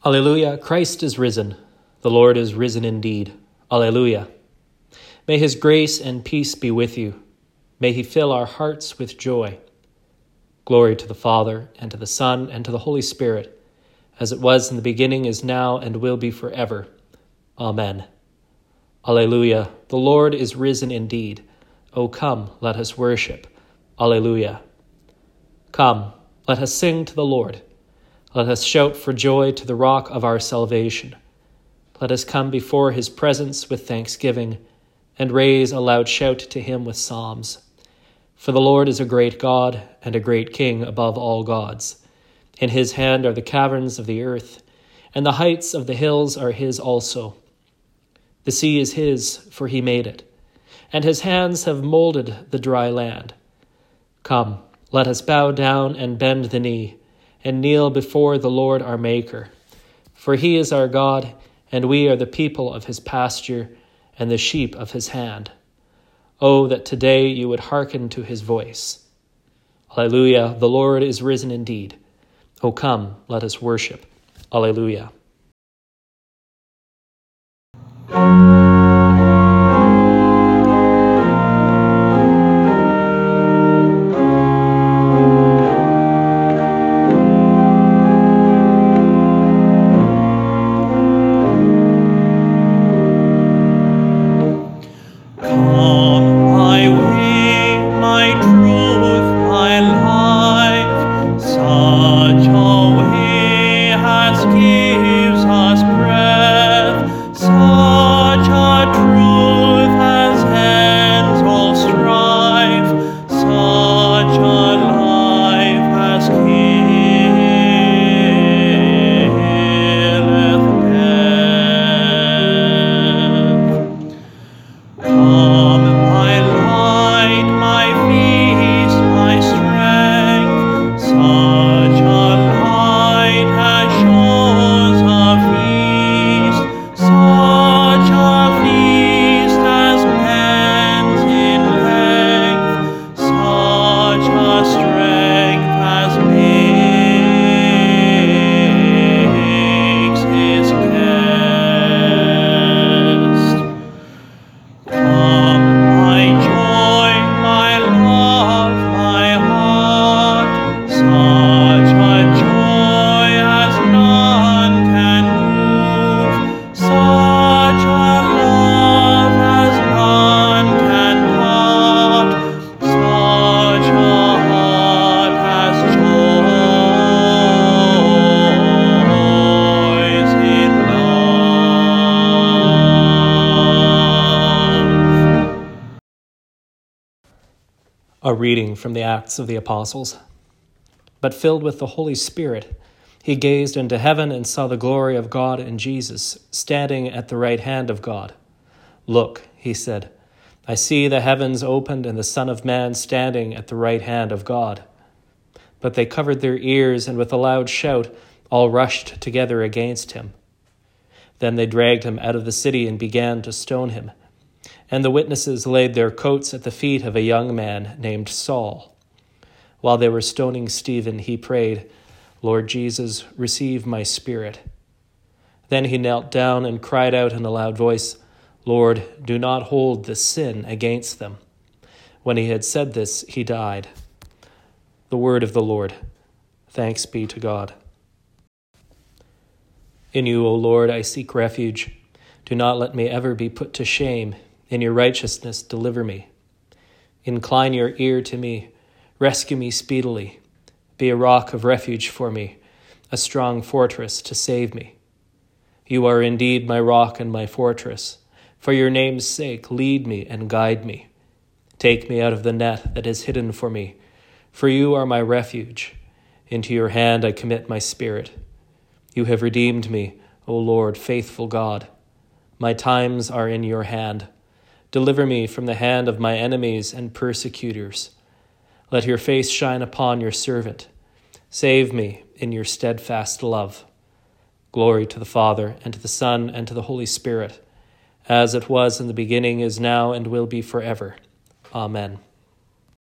Alleluia, Christ is risen. The Lord is risen indeed. Alleluia. May his grace and peace be with you. May he fill our hearts with joy. Glory to the Father, and to the Son, and to the Holy Spirit, as it was in the beginning, is now, and will be forever. Amen. Alleluia. The Lord is risen indeed. O come, let us worship. Alleluia. Come, let us sing to the Lord. Let us shout for joy to the rock of our salvation. Let us come before his presence with thanksgiving, and raise a loud shout to him with psalms. For the Lord is a great God, and a great King above all gods. In his hand are the caverns of the earth, and the heights of the hills are his also. The sea is his, for he made it, and his hands have molded the dry land. Come, let us bow down and bend the knee, and kneel before the Lord our Maker. For he is our God, and we are the people of his pasture, and the sheep of his hand. Oh, that today you would hearken to his voice. Alleluia, the Lord is risen indeed. O come, let us worship. Alleluia. A reading from the Acts of the Apostles. But filled with the Holy Spirit, he gazed into heaven and saw the glory of God and Jesus, standing at the right hand of God. Look, he said, I see the heavens opened and the Son of Man standing at the right hand of God. But they covered their ears, and with a loud shout all rushed together against him. Then they dragged him out of the city and began to stone him. And the witnesses laid their coats at the feet of a young man named Saul. While they were stoning Stephen, he prayed, Lord Jesus, receive my spirit. Then he knelt down and cried out in a loud voice, Lord, do not hold this sin against them. When he had said this, he died. The word of the Lord. Thanks be to God. In you, O Lord, I seek refuge. Do not let me ever be put to shame. In your righteousness, deliver me. Incline your ear to me. Rescue me speedily. Be a rock of refuge for me, a strong fortress to save me. You are indeed my rock and my fortress. For your name's sake, lead me and guide me. Take me out of the net that is hidden for me, for you are my refuge. Into your hand I commit my spirit. You have redeemed me, O Lord, faithful God. My times are in your hand. Deliver me from the hand of my enemies and persecutors. Let your face shine upon your servant. Save me in your steadfast love. Glory to the Father, and to the Son, and to the Holy Spirit, as it was in the beginning, is now, and will be forever. Amen.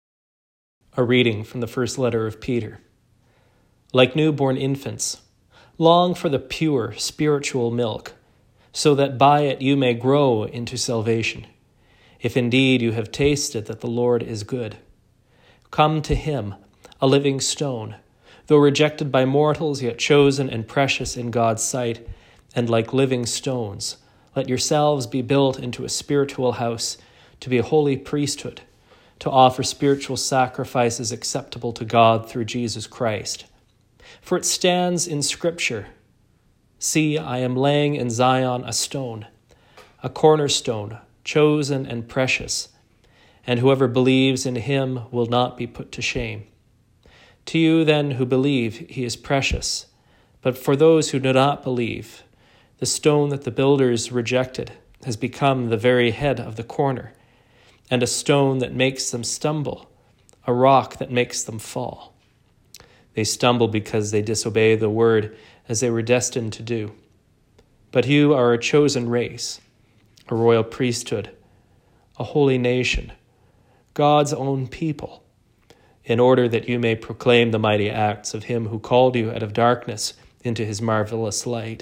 A reading from the first letter of Peter. Like newborn infants, Long for the pure spiritual milk, so that by it you may grow into salvation, if indeed you have tasted that the Lord is good. Come to him, a living stone, though rejected by mortals, yet chosen and precious in God's sight, and like living stones, let yourselves be built into a spiritual house, to be a holy priesthood, to offer spiritual sacrifices acceptable to God through Jesus Christ. For it stands in Scripture, "See, I am laying in Zion a stone, a cornerstone, chosen and precious, and whoever believes in him will not be put to shame." To you then who believe, he is precious, but for those who do not believe, the stone that the builders rejected has become the very head of the corner, and a stone that makes them stumble, a rock that makes them fall. They stumble because they disobey the word as they were destined to do. But you are a chosen race, a royal priesthood, a holy nation, God's own people, in order that you may proclaim the mighty acts of him who called you out of darkness into his marvelous light.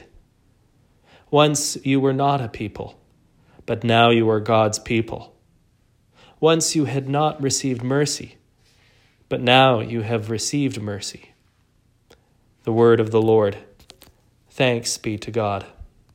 Once you were not a people, but now you are God's people. Once you had not received mercy, but now you have received mercy. The word of the Lord. Thanks be to God.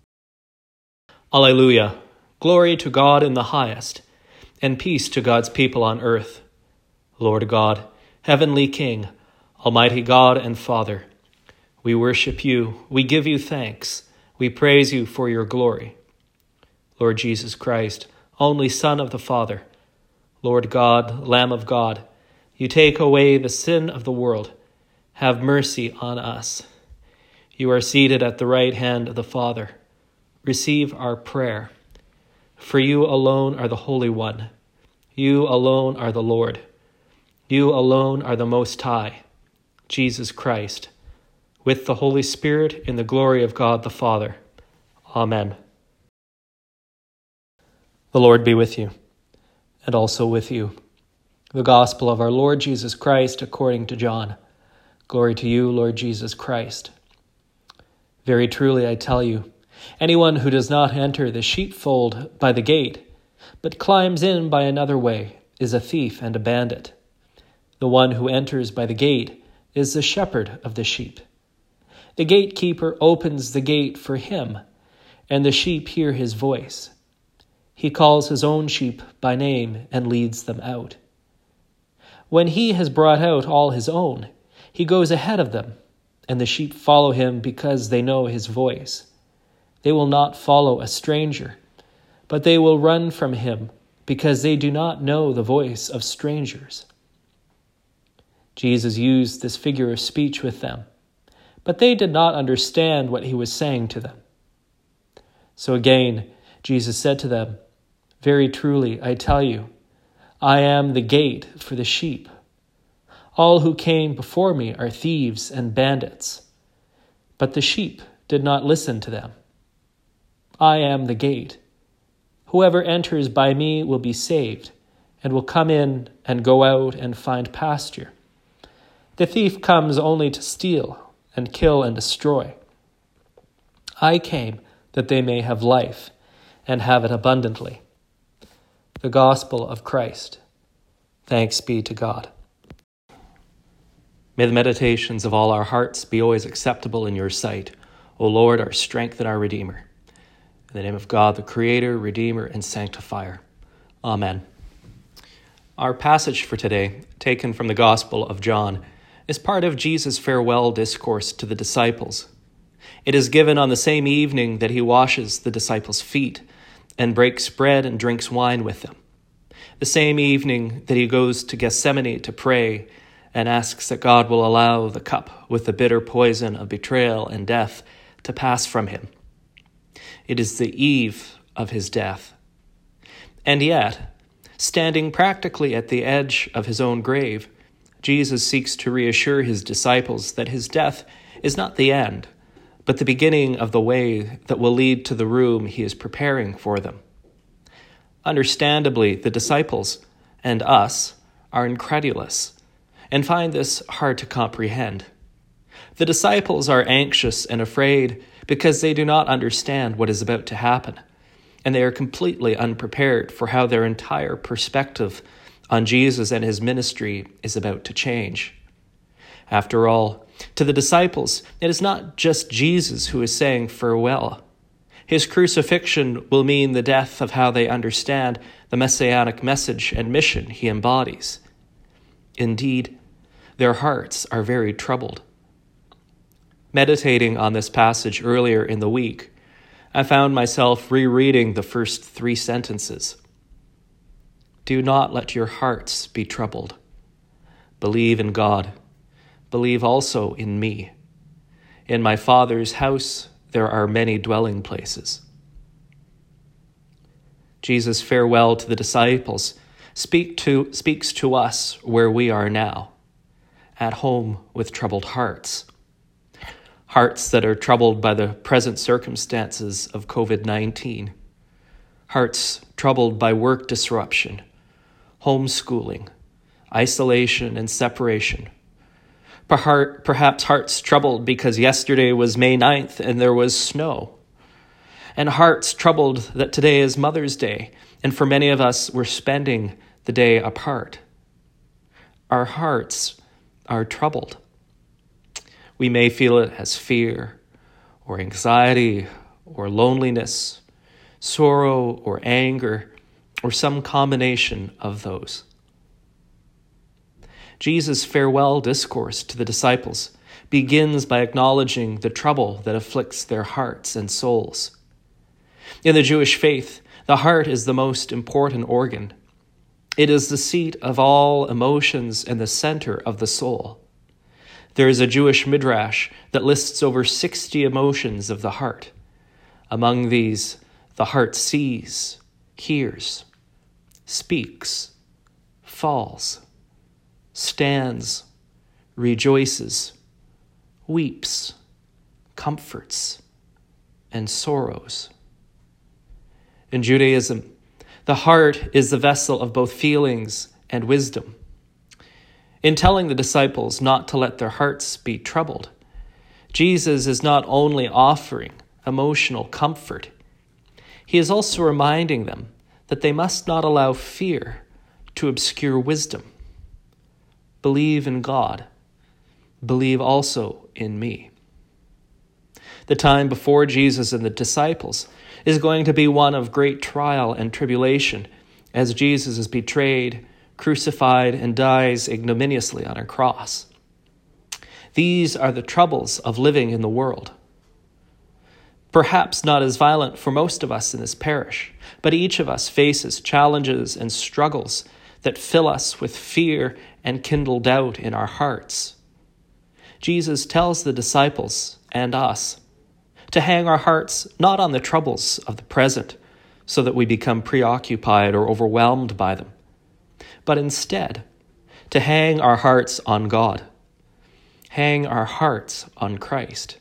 Alleluia. Glory to God in the highest, and peace to God's people on earth. Lord God, heavenly King, almighty God and Father, we worship you, we give you thanks, we praise you for your glory. Lord Jesus Christ, only Son of the Father, Lord God, Lamb of God, you take away the sin of the world. Have mercy on us. You are seated at the right hand of the Father. Receive our prayer. For you alone are the Holy One. You alone are the Lord. You alone are the Most High, Jesus Christ, with the Holy Spirit in the glory of God the Father. Amen. The Lord be with you, and also with you. The Gospel of our Lord Jesus Christ according to John. Glory to you, Lord Jesus Christ. Very truly I tell you, anyone who does not enter the sheepfold by the gate, but climbs in by another way, is a thief and a bandit. The one who enters by the gate is the shepherd of the sheep. The gatekeeper opens the gate for him, and the sheep hear his voice. He calls his own sheep by name and leads them out. When he has brought out all his own, he goes ahead of them, and the sheep follow him because they know his voice. They will not follow a stranger, but they will run from him because they do not know the voice of strangers. Jesus used this figure of speech with them, but they did not understand what he was saying to them. So again, Jesus said to them, "Very truly, I tell you, I am the gate for the sheep. All who came before me are thieves and bandits, but the sheep did not listen to them. I am the gate. Whoever enters by me will be saved, and will come in and go out and find pasture. The thief comes only to steal and kill and destroy. I came that they may have life and have it abundantly." The Gospel of Christ. Thanks be to God. May the meditations of all our hearts be always acceptable in your sight, O Lord, our strength and our Redeemer. In the name of God, the Creator, Redeemer, and Sanctifier. Amen. Our passage for today, taken from the Gospel of John, is part of Jesus' farewell discourse to the disciples. It is given on the same evening that he washes the disciples' feet and breaks bread and drinks wine with them. The same evening that he goes to Gethsemane to pray and asks that God will allow the cup with the bitter poison of betrayal and death to pass from him. It is the eve of his death. And yet, standing practically at the edge of his own grave, Jesus seeks to reassure his disciples that his death is not the end, but the beginning of the way that will lead to the room he is preparing for them. Understandably, the disciples and us are incredulous and find this hard to comprehend. The disciples are anxious and afraid because they do not understand what is about to happen, and they are completely unprepared for how their entire perspective on Jesus and his ministry is about to change. After all, to the disciples, it is not just Jesus who is saying farewell. His crucifixion will mean the death of how they understand the messianic message and mission he embodies. Indeed, their hearts are very troubled. Meditating on this passage earlier in the week, I found myself rereading the first 3 sentences. Do not let your hearts be troubled. Believe in God. Believe also in me. In my Father's house there are many dwelling places. Jesus' farewell to the disciples speaks to us where we are now, at home with troubled hearts. Hearts that are troubled by the present circumstances of COVID-19. Hearts troubled by work disruption, homeschooling, isolation and separation. Perhaps hearts troubled because yesterday was May 9th and there was snow. And hearts troubled that today is Mother's Day, and for many of us, we're spending the day apart. Our hearts are troubled. We may feel it as fear, or anxiety, or loneliness, sorrow, or anger, or some combination of those. Jesus' farewell discourse to the disciples begins by acknowledging the trouble that afflicts their hearts and souls. In the Jewish faith, the heart is the most important organ. It is the seat of all emotions and the center of the soul. There is a Jewish midrash that lists over 60 emotions of the heart. Among these, the heart sees, hears, speaks, falls, stands, rejoices, weeps, comforts, and sorrows. In Judaism, the heart is the vessel of both feelings and wisdom. In telling the disciples not to let their hearts be troubled, Jesus is not only offering emotional comfort, he is also reminding them that they must not allow fear to obscure wisdom. Believe in God. Believe also in me. The time before Jesus and the disciples is going to be one of great trial and tribulation as Jesus is betrayed, crucified, and dies ignominiously on a cross. These are the troubles of living in the world. Perhaps not as violent for most of us in this parish, but each of us faces challenges and struggles that fill us with fear and kindle doubt in our hearts. Jesus tells the disciples and us to hang our hearts not on the troubles of the present so that we become preoccupied or overwhelmed by them, but instead to hang our hearts on God, hang our hearts on Christ.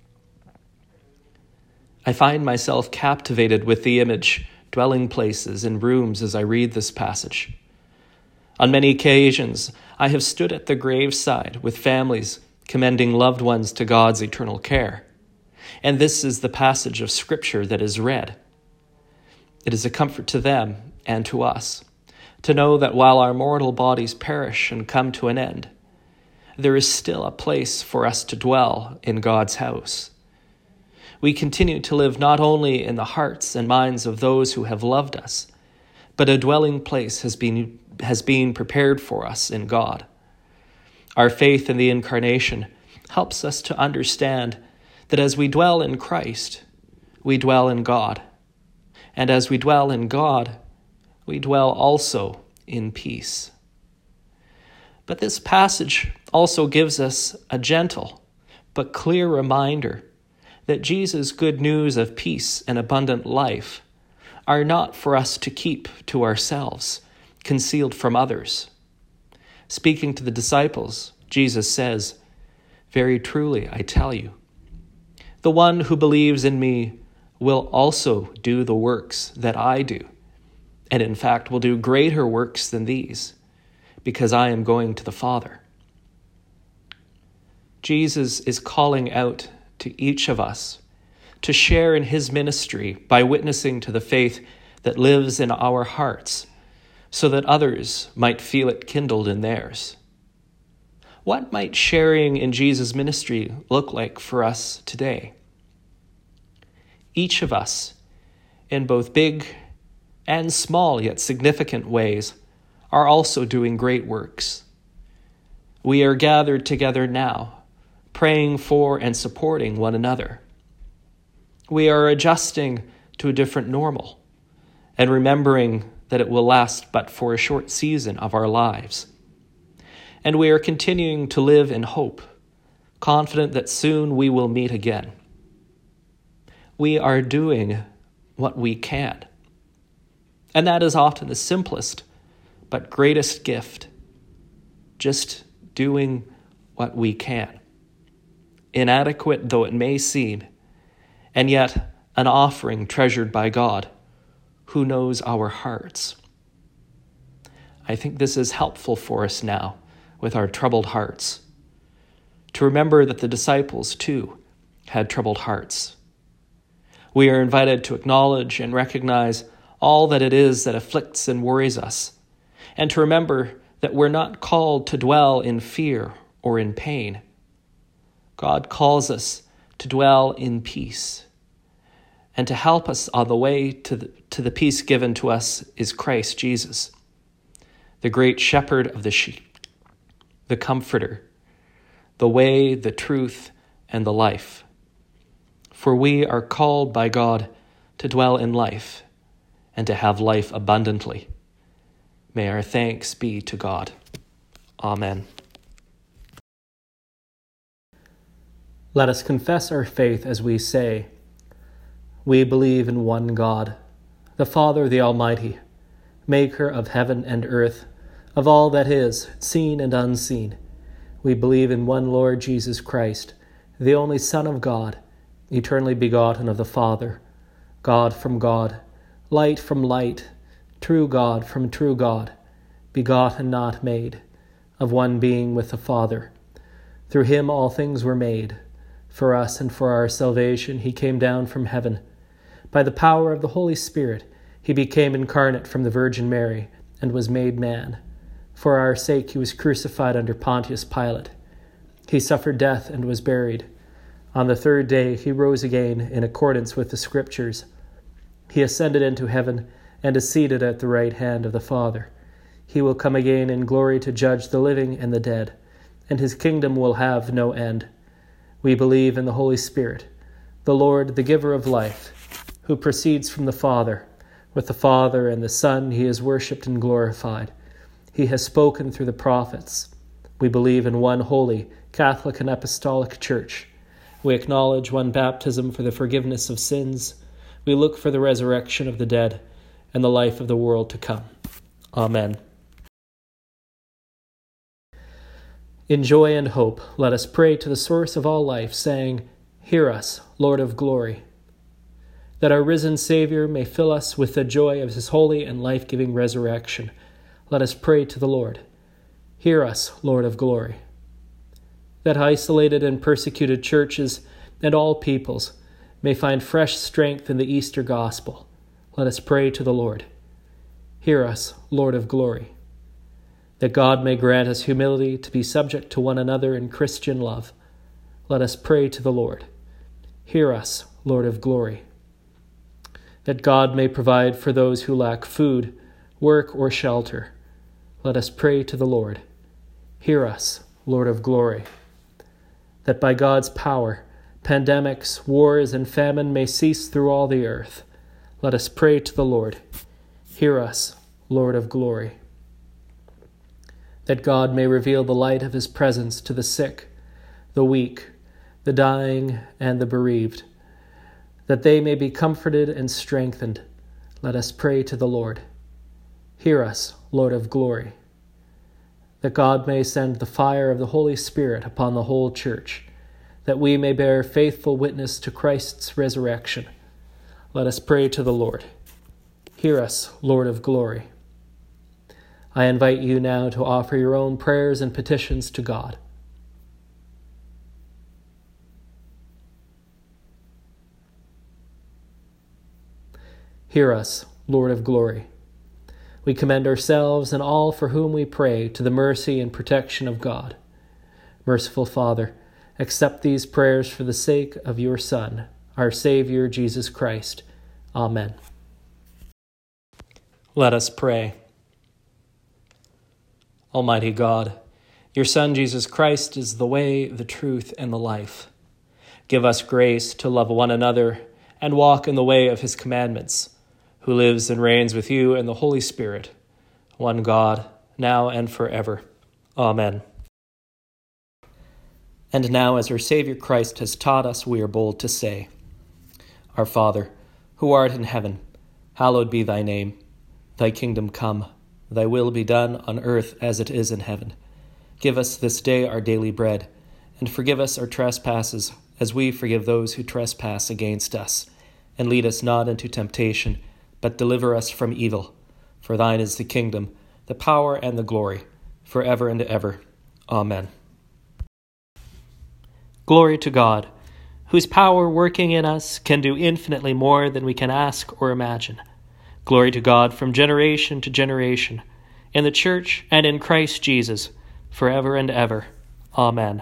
I find myself captivated with the image, dwelling places, and rooms as I read this passage. On many occasions, I have stood at the graveside with families commending loved ones to God's eternal care. And this is the passage of Scripture that is read. It is a comfort to them and to us to know that while our mortal bodies perish and come to an end, there is still a place for us to dwell in God's house. We continue to live not only in the hearts and minds of those who have loved us, but a dwelling place has been prepared for us in God. Our faith in the Incarnation helps us to understand that as we dwell in Christ, we dwell in God. And as we dwell in God, we dwell also in peace. But this passage also gives us a gentle but clear reminder that Jesus' good news of peace and abundant life are not for us to keep to ourselves, concealed from others. Speaking to the disciples, Jesus says, "Very truly, I tell you, the one who believes in me will also do the works that I do, and in fact will do greater works than these, because I am going to the Father." Jesus is calling out to each of us to share in his ministry by witnessing to the faith that lives in our hearts, so that others might feel it kindled in theirs. What might sharing in Jesus' ministry look like for us today? Each of us, in both big and small yet significant ways, are also doing great works. We are gathered together now, praying for and supporting one another. We are adjusting to a different normal and remembering that it will last but for a short season of our lives. And we are continuing to live in hope, confident that soon we will meet again. We are doing what we can. And that is often the simplest but greatest gift, just doing what we can. Inadequate though it may seem, and yet an offering treasured by God, who knows our hearts. I think this is helpful for us now with our troubled hearts, to remember that the disciples too had troubled hearts. We are invited to acknowledge and recognize all that it is that afflicts and worries us, and to remember that we're not called to dwell in fear or in pain. God calls us to dwell in peace, and to help us on the way to the peace given to us is Christ Jesus, the great shepherd of the sheep, the comforter, the way, the truth, and the life. For we are called by God to dwell in life and to have life abundantly. May our thanks be to God. Amen. Let us confess our faith as we say, "We believe in one God, the Father, the Almighty, maker of heaven and earth, of all that is, seen and unseen. We believe in one Lord Jesus Christ, the only Son of God, eternally begotten of the Father, God from God, light from light, true God from true God, begotten, not made, of one being with the Father. Through him all things were made. For us and for our salvation he came down from heaven. By the power of the Holy Spirit he became incarnate from the Virgin Mary and was made man. For our sake he was crucified under Pontius Pilate. He suffered death and was buried. On the third day he rose again in accordance with the Scriptures. He ascended into heaven and is seated at the right hand of the Father. He will come again in glory to judge the living and the dead, and his kingdom will have no end. We believe in the Holy Spirit, the Lord, the giver of life, who proceeds from the Father. With the Father and the Son he is worshipped and glorified. He has spoken through the prophets. We believe in one holy, Catholic and Apostolic Church. We acknowledge one baptism for the forgiveness of sins. We look for the resurrection of the dead and the life of the world to come. Amen. In joy and hope, let us pray to the source of all life, saying, "Hear us, Lord of glory." That our risen Savior may fill us with the joy of his holy and life-giving resurrection, let us pray to the Lord. Hear us, Lord of glory. That isolated and persecuted churches and all peoples may find fresh strength in the Easter gospel, let us pray to the Lord. Hear us, Lord of glory. That God may grant us humility to be subject to one another in Christian love, let us pray to the Lord. Hear us, Lord of glory. That God may provide for those who lack food, work, or shelter, let us pray to the Lord. Hear us, Lord of glory. That by God's power, pandemics, wars, and famine may cease through all the earth, let us pray to the Lord. Hear us, Lord of glory. That God may reveal the light of his presence to the sick, the weak, the dying, and the bereaved, that they may be comforted and strengthened, let us pray to the Lord. Hear us, Lord of glory. That God may send the fire of the Holy Spirit upon the whole church, that we may bear faithful witness to Christ's resurrection, let us pray to the Lord. Hear us, Lord of glory. I invite you now to offer your own prayers and petitions to God. Hear us, Lord of glory. We commend ourselves and all for whom we pray to the mercy and protection of God. Merciful Father, accept these prayers for the sake of your Son, our Savior, Jesus Christ. Amen. Let us pray. Almighty God, your Son, Jesus Christ, is the way, the truth, and the life. Give us grace to love one another and walk in the way of his commandments, who lives and reigns with you and the Holy Spirit, one God, now and forever. Amen. And now, as our Savior Christ has taught us, we are bold to say, Our Father, who art in heaven, hallowed be thy name. Thy kingdom come, thy will be done on earth as it is in heaven. Give us this day our daily bread, and forgive us our trespasses, as we forgive those who trespass against us. And lead us not into temptation, but deliver us from evil. For thine is the kingdom, the power, and the glory, forever and ever. Amen. Glory to God, whose power working in us can do infinitely more than we can ask or imagine. Glory to God from generation to generation, in the Church and in Christ Jesus, forever and ever. Amen.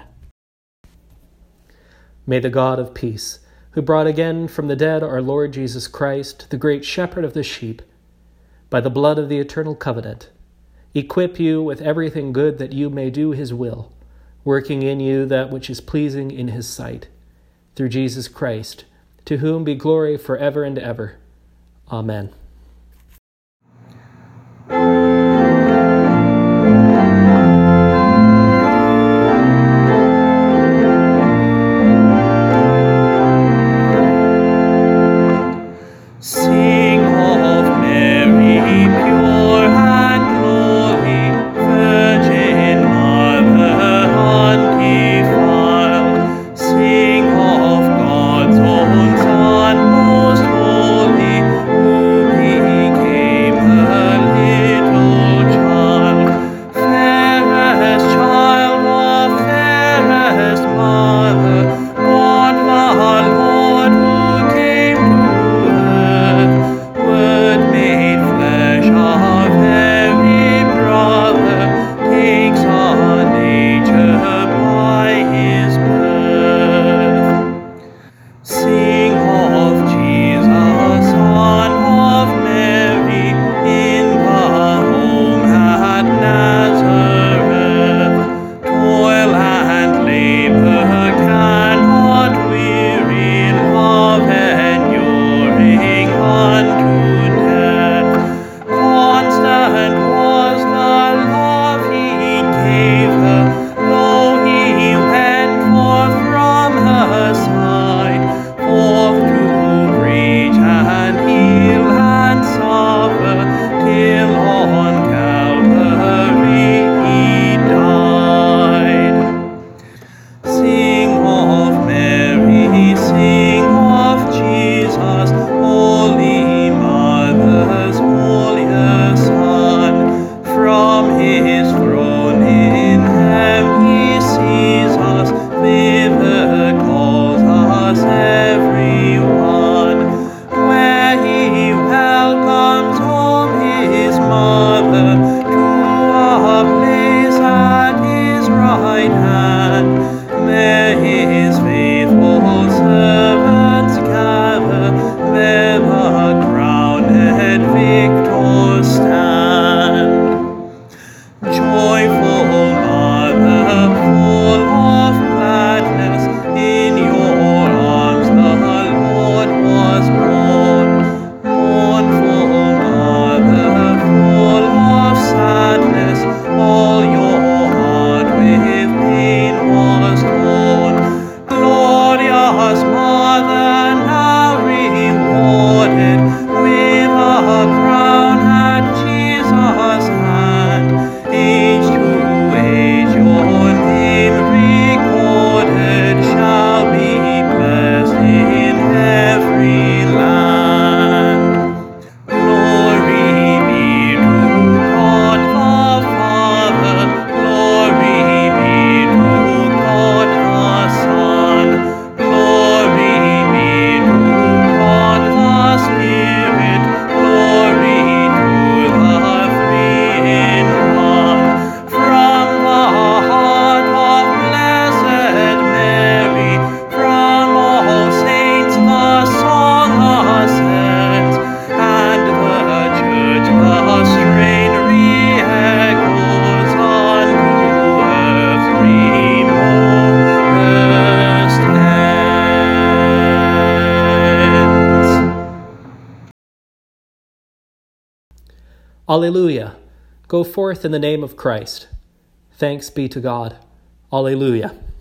May the God of peace, who brought again from the dead our Lord Jesus Christ, the great shepherd of the sheep, by the blood of the eternal covenant, equip you with everything good that you may do his will, working in you that which is pleasing in his sight, through Jesus Christ, to whom be glory forever and ever. Amen. Sing of God's own Son, most holy, who Alleluia. Go forth in the name of Christ. Thanks be to God. Alleluia.